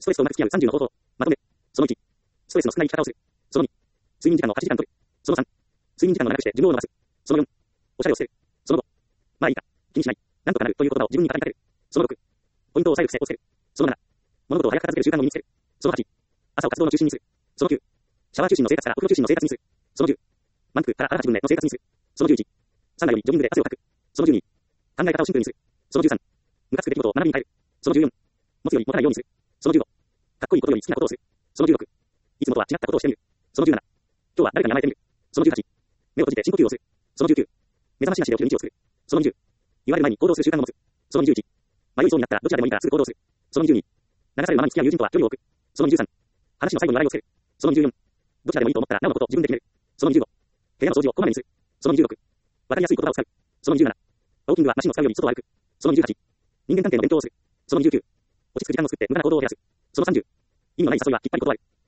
ストレスとうまく付き合う30の方法。まとめ。その1。ストレスの少ない生き方をする。その2。睡眠時間の8時間取る。その3。睡眠時間の長くして寿命を伸ばす。その4。おしゃれを捨てる。その5。まあいいか。気にしない。なんとかなるという言葉を自分に語りかける。その6。ポイントを抑える癖をつける。その7。物事を早く片付ける習慣を身につける。その8。朝を活動の中心にする。その9。シャワー中心の生活からお風呂中心の生活にする。その10。満腹から新たな自分への生活にする。その11。サウナよりジョギングで汗をかく。その12。考え方をシンプルにする。その13。ムカつく出来事を学びに変える。その14。持つより持たないようにする。その15。かっこいいことより好きなことをする。その16。いつもとは違ったことをしてみる。その17。今日は誰かに甘えてみる。その18。目を閉じて深呼吸をする。その19。目覚ましなしで起きる日を作る。その20。言われる前に行動する習慣を持つ。その21。迷いそうになったらどちらでもいいからすぐ行動する。その22。流されるままに付き合う友人とは距離を置く。その23。話の最後に笑いをつける。その24。どちらでもいいと思ったらなおのことを自分で決める。その25。部屋の掃除をこまめにする。その26。わかりやすい言葉を使う。その27。ウォーキングはマシンを使うより外を歩く。その28。人間関係の勉強をする。その29。落ち着く時間を作って無駄な行動を減らす。その30。意味のない誘いはきっぱり断る。